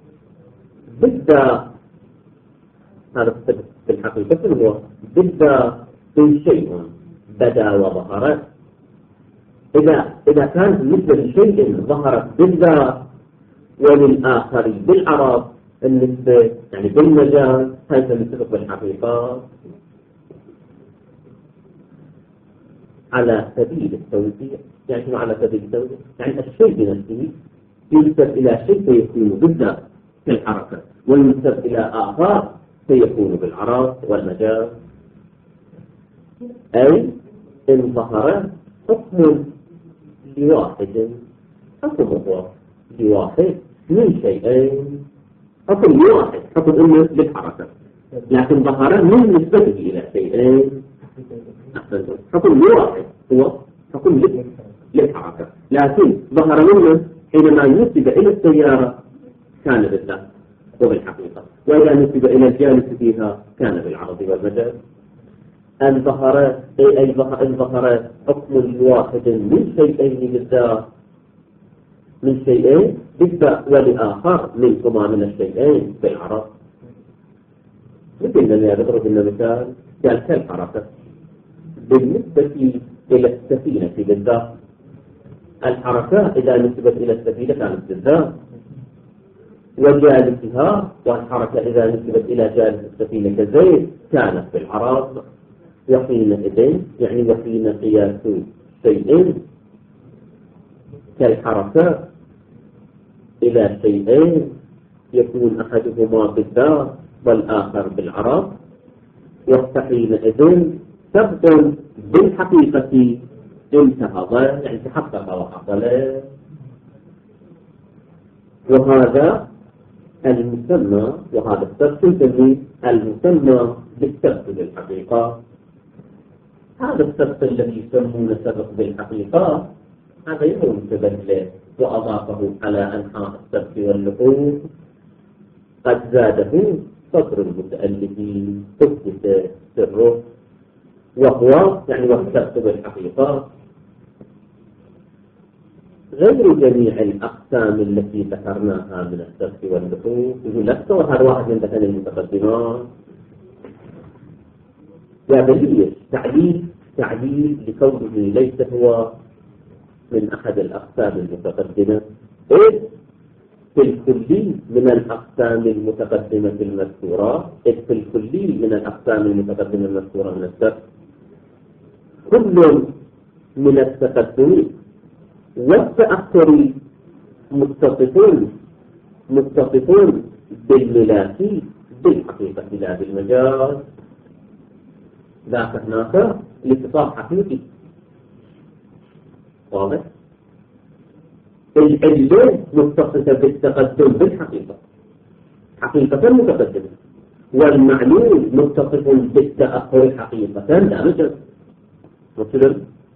بدا هذا في الحقيقة هو بدا شيء بدا وظهر. إذا إذا كان بالنسبة لشيء ظهرت بالذات وللآخر بالعرض النسبة يعني بالمجال هذا نتفق بالحقيقة على سبيل التوزيع. يعني شنو على سبيل التوزيع؟ يعني الشيء بنفسه ينسب إلى شيء فيكون بالذات في الحركة، وينسب إلى آخر سيكون بالعرض والمجال. أي إن ظهر حكم لواحد حكم هو لواحد من شيئين، حكم لواحد حكم إنه للحركة، لكن ظهر من نسبته إلى شيئين حكم لواحد هو حكم للحركة، لكن ظهر منه حينما نسب إلى السيارة كان بالذات وبالحقيقة، وإذا نسب إلى الجالس فيها كان بالعرض والمجال. أن ظهر أي أي ظهر حكم واحد من شيئين بالذات من شيئين بالذات ولآخر منهما من الشيئين بالعرض. مثل أن يضرب لنا مثال قال كالحركة بالنسبة إلى السفينة بالذات، الحركة إذا نسبت إلى السفينة كانت بالذات، وجالسها والحركة إذا نسبت إلى جالس السفينة كزيد كانت بالعرض. وحينئذ يعني وحين قياس شيئين كالحركة إلى شيئين يكون أحدهما بالذات والآخر بالعرض، وحينئذ تبطل بالحقيقة انتهض يعني تحقق وحصل. وهذا المسمى وهذا السبب يسمى المسمى بالسبب بالحقيقة. هذا السبب الذي يسمونه سبب بالحقيقة هذا ينسب له وأضافه على أنحاء السبب واللحوم قد زاده سطر المتألف ثبت سره، وهو يعني والسبب بالحقيقة غير جميع الأقسام التي ذكرناها من السبب واللحوم. يقول لك هذا واحد من ذكر المتقدمات يا بلية تعليل تعليل لكونه ليس هو من أحد الأقسام المتقدمة، إذ في الكلي من الأقسام المتقدمة المذكورة إذ في الكلي من الأقسام المتقدمة المذكورة من السبب كل من التقدم والتأخر متصفون متصفون بالملاك بالحقيقة لا بالمجاز. ذاك هناك الاتصاف حقيقي واضح. العلة متصفة بالتقدم بالحقيقة حقيقة متقدمة، والمعلوم متصف بالتأخر حقيقة لا مجاز. مثلا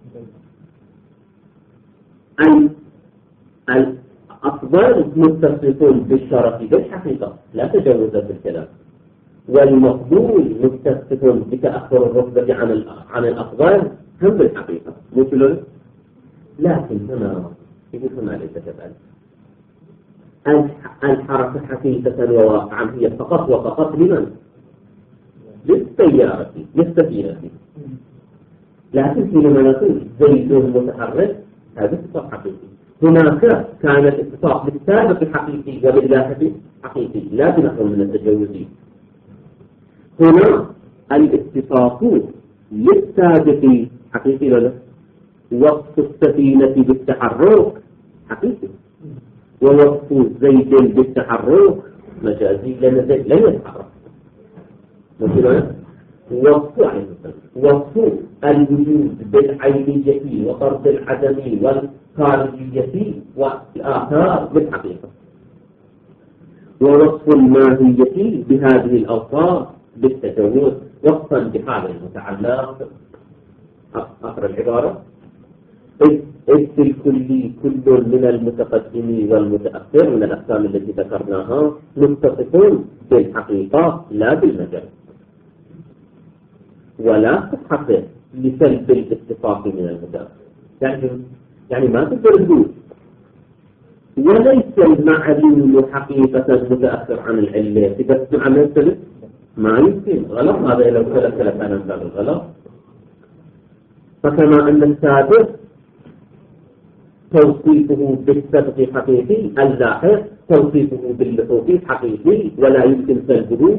الأفضل متصفون بالشرف بالحقيقة لا تجاوز بالكلام، والمقبول متصف بتأخر الرتبة عن عن الأفضل هم بالحقيقة. مثلا لكن هنا يقول هنا ليس كذلك. الحركة حقيقة وواقعا هي فقط وفقط لمن؟ للسيارة للسفينة، لكن حينما نقول زيد متحرك هذا اتصاف حقيقي. هناك كان الاتصاف بالسابق حقيقي وباللاحق حقيقي لا بنحو من التجاوز. هنا الاتصاف للسابق حقيقي ولا وصف السفينة بالتحرك حقيقي، ووصف زيد بالتحرك مجازي لأن زيد لن يتحرك. مثلا وصف وصف الوجود بالعينية وطرد العدم والخارجية والآثار بالحقيقة، ووصف الماهية بهذه الأوصاف بالتجاوز وصفا بحال المتعلق. أقرأ العبارة: إذ في الكل كل من المتقدم والمتأخر من الأقسام التي ذكرناها متصفون بالحقيقة لا بالمجال، ولا صحة لسلب الاتصاف من المتأخر. يعني يعني ما تقدر تقول وليس المعلول حقيقة متأخر عن العلة. إذا تسمع مثل ما يمكن غلط، هذا لو ثلاث ثلاث أنا باب الغلط. فكما أن السابق توصيفه بالسبق حقيقي، اللاحق توصيفه باللحوق حقيقي ولا يمكن سلبه.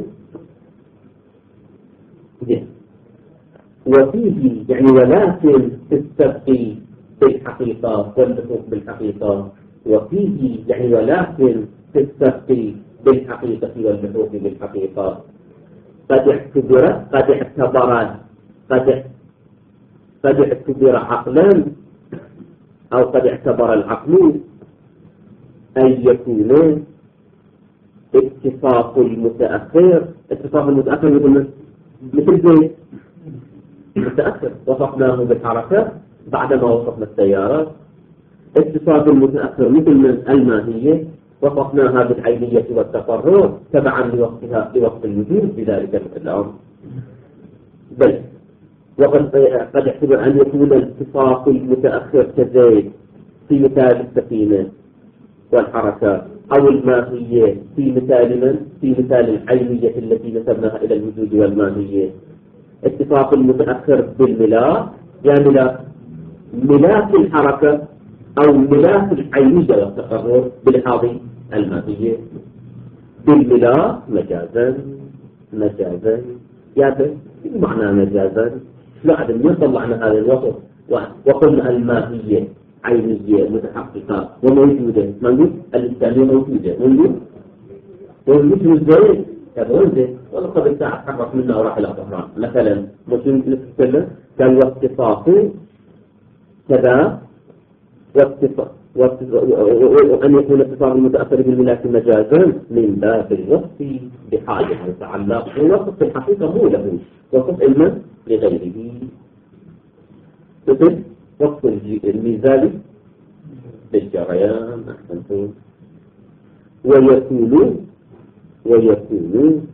وفيه يعني ولكن في السبق بالحقيقة واللحوق بالحقيقة، وفيه يعني ولكن في السبق بالحقيقة واللحوق بالحقيقة قد اعتبر قد اعتبر قد قد اعتبر عقلا أو قد اعتبر العقل أن يكون اتفاق المتأخر اتفاق المتأخر مثل مثل زي متأخر وصفناه بالحركة بعدما وصفنا السيارة. اتفاق المتأخر مثل من الماهية وصفناها بالعينية والتقرر تبعا لوقتها لوقت الوجود بذلك الأمر. بل وقد قد احتمل أن يكون الاتفاق المتأخر كذلك في مثال السفينة والحركة أو الماهية في مثال من في مثال العينية التي نسبناها إلى الوجود والماهية. اتفاق المتأخر بالملاك يعني ملاك ملاك الحركة أو ملاك العينية والتقرر بلحاظ الماهية. بالملاك مجازا مجازا يعني معنى مجازا لا أدري من طلعنا هذا الوصف وقلنا الماهية عينية متحققة وموجودة موجود الإسلامية موجودة موجود موجود مزدوج كذا والله قبل ساعة تحرك منه وراح إلى طهران مثلا ممكن نتكلم كان واتفاق كذا واتفاق وأن يكون اتفاق المتأثر بالملاك مجازا من باب الوصف بحاجة يتعلق الوصف في الحقيقة مو له وصف علما لغيره مثل وصف الميزان بالجريان أحسنتم. ويكون ويكون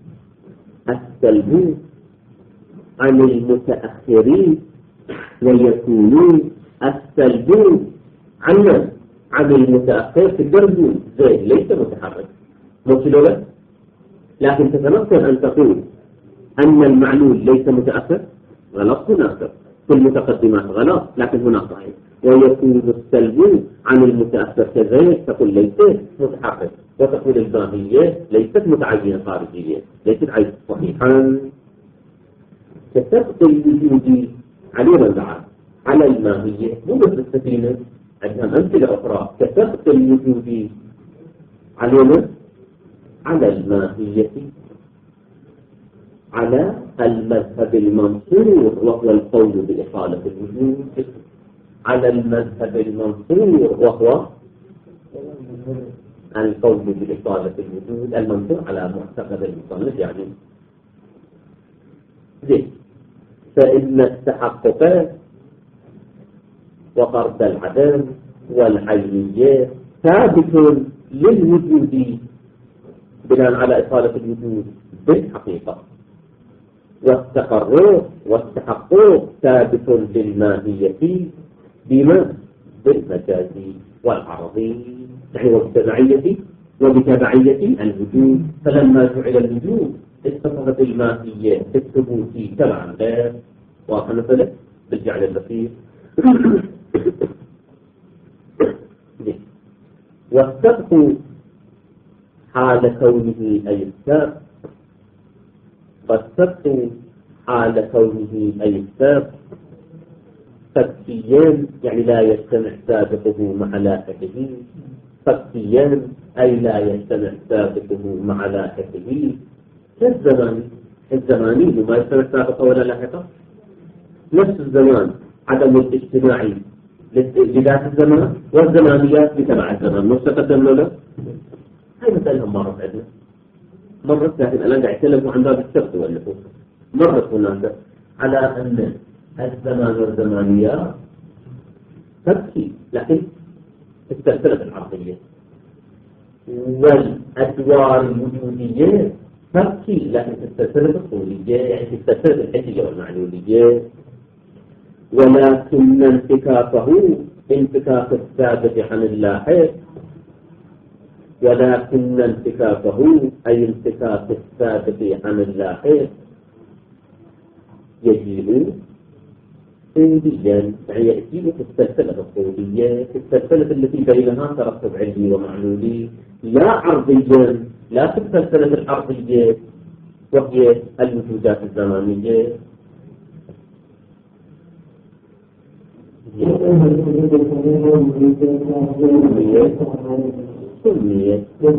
السلب عن المتأخرين ويكون السلب عن عن المتأخر في الدرجون زي ليس متحرك مو لكن تتمكن أن تقول أن المعلول ليس متأخر غلط هناك في المتقدمات غلط لكن هنا صحيح. ويكون السلب عن المتأخر كذلك تقول ليس متحرك وتقول الماهية ليست متعينة خارجية ليست عيب صحيحا. كسبق الوجود علينا بعد على الماهية مو بس السفينة عندها أمثلة أخرى. كسبق الوجود علينا على الماهية على المذهب المنصور وهو القول بإقالة الوجود على المذهب المنصور وهو القول بإقالة الوجود المنصور على معتقد المصنف يعني زين. فإن التحقق وطرد العدم والعينية ثابت للوجود بناء على إقالة الوجود بالحقيقة والتقرر والتحقق ثابت للماهية بما بالمجازي والعرضي يعني وبتبعية وبتبعية الوجود. فلما جعل الوجود اتصفت الماهية بالثبوت تبعا غير واضح مثلا بالجعل اللطيف. والسبق حال كونه أي السابق والسبق حال كونه أي السابق سبقيان يعني لا يجتمع سابقه مع لاحقه سبقيان أي لا يجتمع سابقه مع لاحقه كالزمان الزماني ما يجتمع سابقه ولا لاحقه نفس الزمان عدم الاجتماع لذات الزمان والزمانيات بتبع الزمان مش تقدم له. هاي مسألة مرت عندنا مرت لكن الآن قاعد يتكلموا عن باب السبق واللحوق. مرت هناك على أن الزمان والزمانيات تبكي لكن استأثرت العرضية والأدوار الوجودية تبكي لكن استأثرت الطولية يعني استأثرت الحجية والمعلولية. ولكن انفكاكه انفكاك الثابت عن اللاحق ولكن انتكاكه أي انتكاك الثابت عن اللاحق يجيء طوليا، يعني يأتي في السلسلة الطولية، في السلسلة التي بينها ترتب علمي ومعلولي، لا عرضيا، لا في السلسلة العرضية وهي الوجودات الزمانية. سمية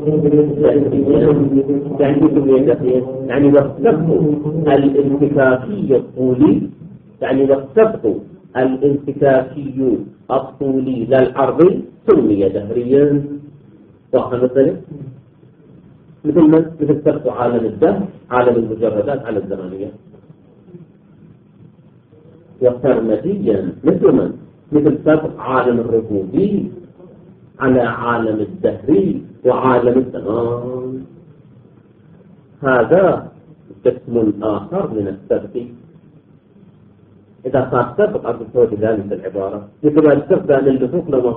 يعني سمية يعني والسبق الانتكاكي الطولي، يعني والسبق الانتكاكي الطولي للعرضي سمي دهريا. واحد مثلا مثل من مثل سبق عالم الدهر، عالم المجردات على الزمانية. وسرمديا مثل من مثل سبق عالم الربوبي على عالم الدهري وعالم الزمان. هذا قسم آخر من السبق. إذا صار سبق أرجو صوت ذلك العبارة مثل السبق أن اللفوق لما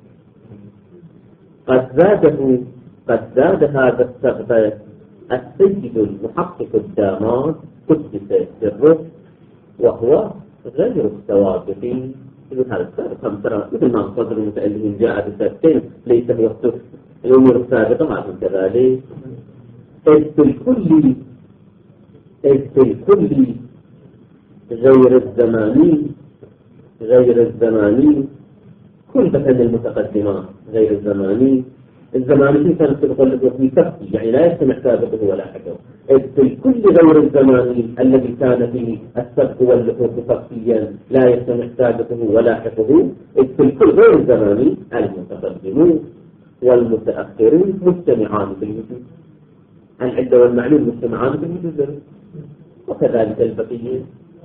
قد زاده قد زاد هذا السبق السيد المحقق الدامات قدس سره، وهو غير السوابق. مثل هذا السابق هم ترى مثل ما صدر المتألفين جاء بسابقين ليس هو الأمور السابقة معهم كذلك. إذ في الكل إذ في الكل غير الزماني غير الزماني كل بحث المتقدمات غير الزماني. الزماني في كانت تقول لك في تفكي يعني لا يستمع سابقه ولا حكم. إذ في الكل غير الزماني الذي كان فيه السبق واللحوق تفكيا لا يستمع سابقه ولا حكمه. إذ في الكل غير الزماني المتقدمون والمتأخرون مجتمعان في الوجود، العدة والمعلوم مجتمعان في الوجود، وكذلك البقية.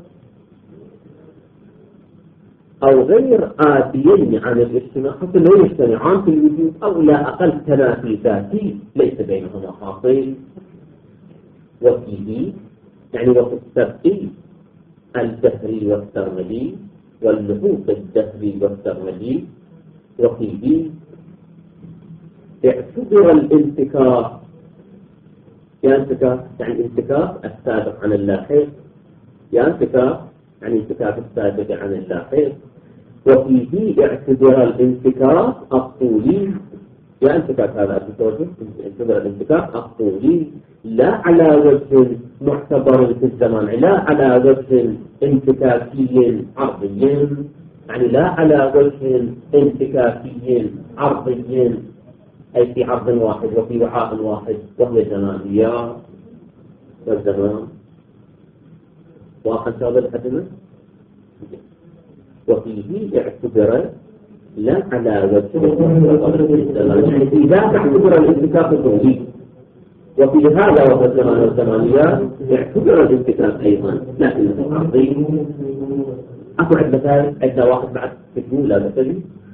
أو غير آتيين عن الاجتماع حتى لا يجتمعان في الوجود، أو لا أقل تنافي ذاتي ليس بينهما حاصل. وفيه يعني وفي السبق الدهري والسرمدي واللحوق الدهري والسرمدي، وفيه اعتبر الانتكاك ينتكاك يعني انتكاك السابق عن اللاحق، ينتكاك يعني انتكاك السابق عن اللاحق. وفيه اعتبر الانتكاك الطولي، يعني انتكاك هذا اعتبر الانتكاك الطولي لا على وجه معتبر في الزمان، لا على وجه انتكاكي عرضي، يعني لا على وجه انتكاكي عرضي أي في عرض واحد وفي وعاء واحد وهي الزمانية والزمان. واحد شابه لحدنا. وفيه اعتبر لا على وجه الزمان، يعني إذا اعتبر الانتكاك الطولي وفي هذا وهو الزمان والزمانية اعتبر الانتكاك أيضا لكنه عرضي. أكو عند مثال عندنا واحد بعد تقول لا مثلي.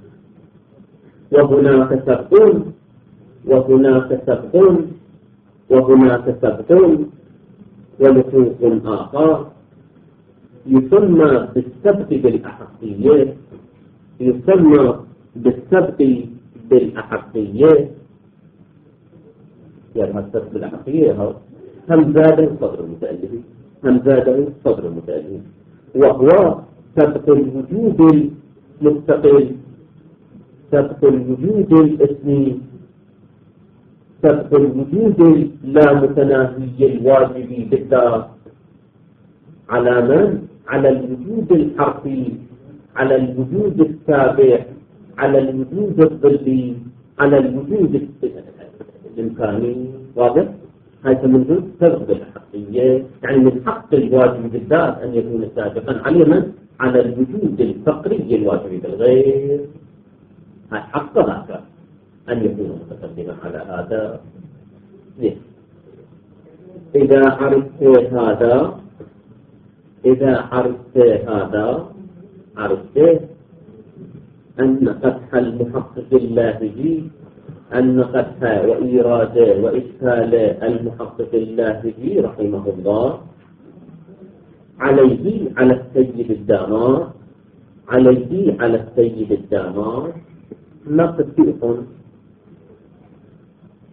وهناك سبقون وهناك سبقون وهناك سبقون ولحوق آخر يسمى بالسبق بالأحقية، يسمى بالسبق بالأحقية. يعني هذا السبق بالأحقية هم زاده صدر المتألف هم زاده صدر المتألف وهو سبق الوجود المستقل، سبق الوجود الاسمي، سبق الوجود لا متناهي الواجبي بالذات على من؟ على الوجود الحرفي، على الوجود السابق، على الوجود الظلي، على الوجود الإمكاني. واضح؟ هذا من ضمن سبق الحقية، يعني من حق الواجب بالذات أن يكون سابقا على من؟ على الوجود الفقري الواجب بالغير. حق ذاك أن يكون متقدما على هذا. إذا عرفت هذا إذا عرفت هذا عرفت أن فتح المحقق اللاهجي أن فتح وإيراد وإشكال المحقق اللاهجي رحمه الله عليه على السيد الدامار عليه على السيد الدامار نقص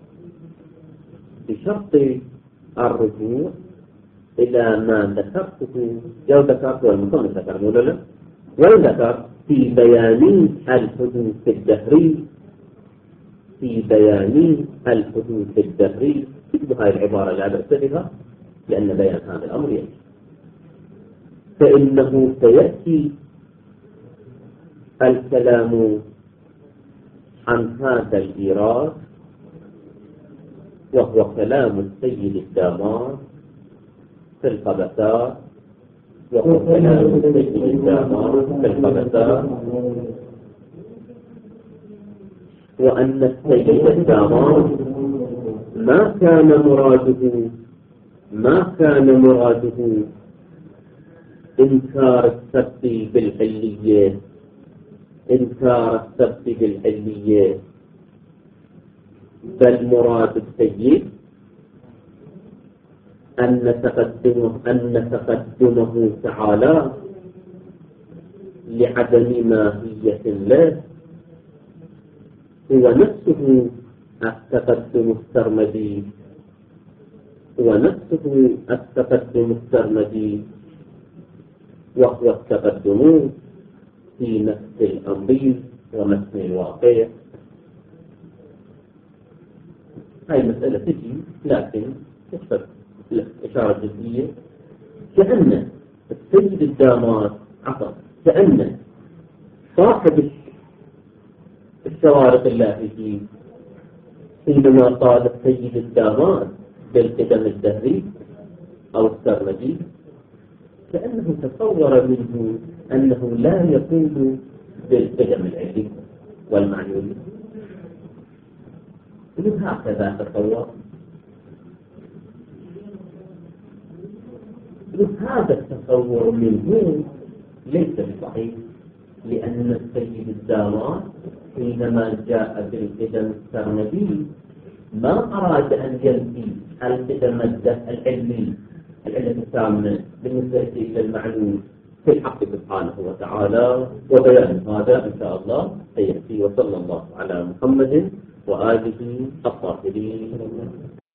بشرط الرجوع إلى ما ذكرته لو ذكرت والمصنف ذكر ولا لا وذكر في بيان الحدوث الدهري في بيان الحدوث الدهري هذه العبارة لا بأس بها لأن بيان هذا الأمر يجب فإنه سيأتي الكلام عن هذا الإيراد وهو كلام السيد الدامار في القبسات وهو كلام السيد الدامار في القبسات وأن السيد الدامار ما كان مراده ما كان مراده إنكار السبت بالعلية إنكار السبت بالعلية بل مراد السيد أن تقدمه أن تقدمه تعالى لعدم ماهية له هو نفسه التقدم السرمدي هو نفسه التقدم السرمدي وهو التقدم في نفس الأمر ومثل الواقع. هاي مسألة تجي لكن تكتب إشارة جزئية كأن السيد الدامار عفوا كأن صاحب الشوارق اللاهجي حينما قال السيد الدامار بالقدم الدهري أو السرمدي كأنه تصور منه أنه لا يقول بالقدم العلي والمعنوي من هكذا تصور هذا التصور منه ليس بصحيح لأن السيد الدامار حينما جاء بالقدم السرمدي ما أراد أن ينفي القدم العلمي العلة التامة بالنسبة إلى المعلوم في الحق سبحانه وتعالى وبيان هذا إن شاء الله سيأتي وصلى الله على محمد وآله الطاهرين.